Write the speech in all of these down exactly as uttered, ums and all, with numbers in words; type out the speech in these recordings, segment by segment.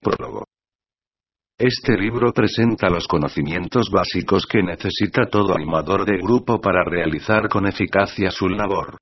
Prólogo. Este libro presenta los conocimientos básicos que necesita todo animador de grupo para realizar con eficacia su labor.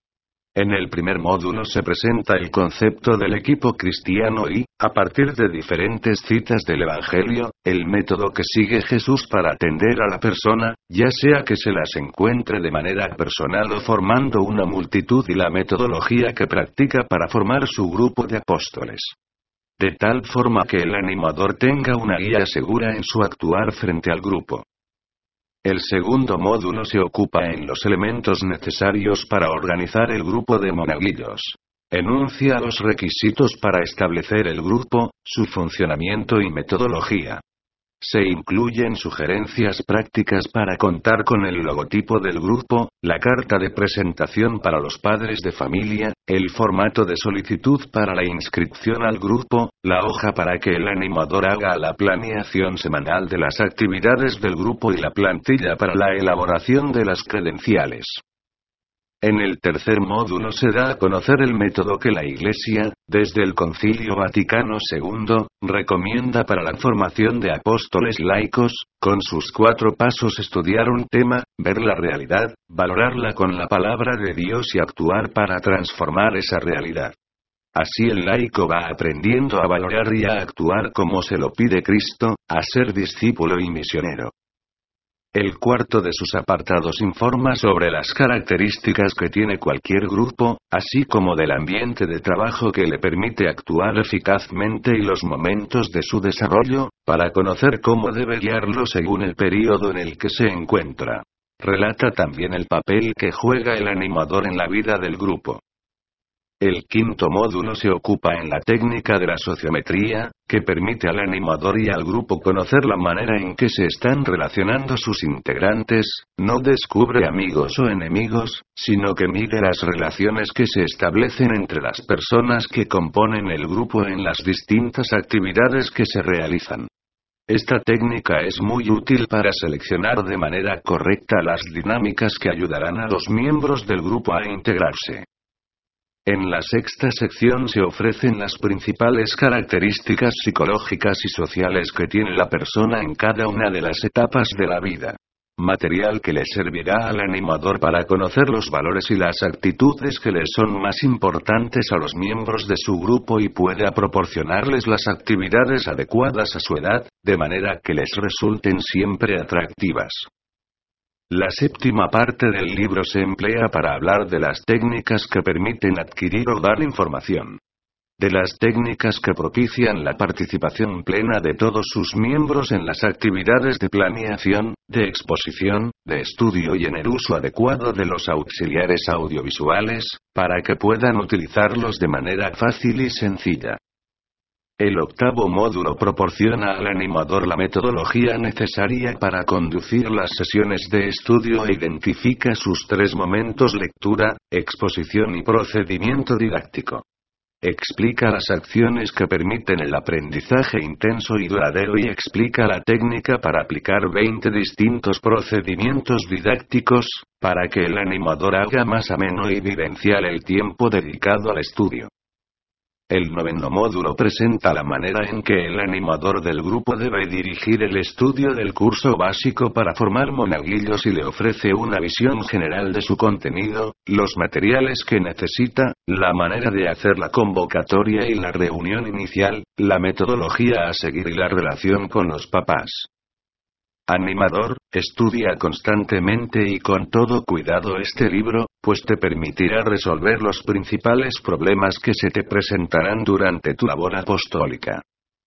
En el primer módulo se presenta el concepto del equipo cristiano y, a partir de diferentes citas del Evangelio, el método que sigue Jesús para atender a la persona, ya sea que se las encuentre de manera personal o formando una multitud, y la metodología que practica para formar su grupo de apóstoles. De tal forma que el animador tenga una guía segura en su actuar frente al grupo. El segundo módulo se ocupa en los elementos necesarios para organizar el grupo de monaguillos. Enuncia los requisitos para establecer el grupo, su funcionamiento y metodología. Se incluyen sugerencias prácticas para contar con el logotipo del grupo, la carta de presentación para los padres de familia, el formato de solicitud para la inscripción al grupo, la hoja para que el animador haga la planeación semanal de las actividades del grupo y la plantilla para la elaboración de las credenciales. En el tercer módulo se da a conocer el método que la Iglesia, desde el Concilio Vaticano segundo, recomienda para la formación de apóstoles laicos, con sus cuatro pasos: estudiar un tema, ver la realidad, valorarla con la palabra de Dios y actuar para transformar esa realidad. Así el laico va aprendiendo a valorar y a actuar como se lo pide Cristo, a ser discípulo y misionero. El cuarto de sus apartados informa sobre las características que tiene cualquier grupo, así como del ambiente de trabajo que le permite actuar eficazmente y los momentos de su desarrollo, para conocer cómo debe guiarlo según el período en el que se encuentra. Relata también el papel que juega el animador en la vida del grupo. El quinto módulo se ocupa en la técnica de la sociometría, que permite al animador y al grupo conocer la manera en que se están relacionando sus integrantes. No descubre amigos o enemigos, sino que mide las relaciones que se establecen entre las personas que componen el grupo en las distintas actividades que se realizan. Esta técnica es muy útil para seleccionar de manera correcta las dinámicas que ayudarán a los miembros del grupo a integrarse. En la sexta sección se ofrecen las principales características psicológicas y sociales que tiene la persona en cada una de las etapas de la vida. Material que le servirá al animador para conocer los valores y las actitudes que le son más importantes a los miembros de su grupo y pueda proporcionarles las actividades adecuadas a su edad, de manera que les resulten siempre atractivas. La séptima parte del libro se emplea para hablar de las técnicas que permiten adquirir o dar información. De las técnicas que propician la participación plena de todos sus miembros en las actividades de planeación, de exposición, de estudio y en el uso adecuado de los auxiliares audiovisuales, para que puedan utilizarlos de manera fácil y sencilla. El octavo módulo proporciona al animador la metodología necesaria para conducir las sesiones de estudio e identifica sus tres momentos: lectura, exposición y procedimiento didáctico. Explica las acciones que permiten el aprendizaje intenso y duradero y explica la técnica para aplicar veinte distintos procedimientos didácticos, para que el animador haga más ameno y vivencial el tiempo dedicado al estudio. El noveno módulo presenta la manera en que el animador del grupo debe dirigir el estudio del curso básico para formar monaguillos y le ofrece una visión general de su contenido, los materiales que necesita, la manera de hacer la convocatoria y la reunión inicial, la metodología a seguir y la relación con los papás. Animador, estudia constantemente y con todo cuidado este libro, pues te permitirá resolver los principales problemas que se te presentarán durante tu labor apostólica.